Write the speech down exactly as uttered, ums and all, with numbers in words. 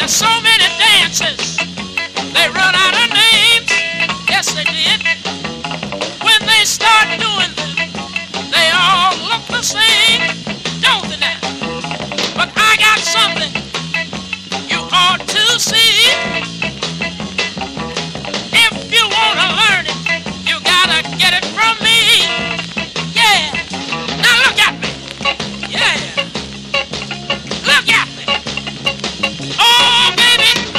so many dances, they run out of names. Yes, they did. When they start doing them, they all look the same, don't they now? But I got something you ought to see. If you want to learn it, you gotta get it from me. Yeah. Now look at me. Yeah. Look at me. Oh, baby.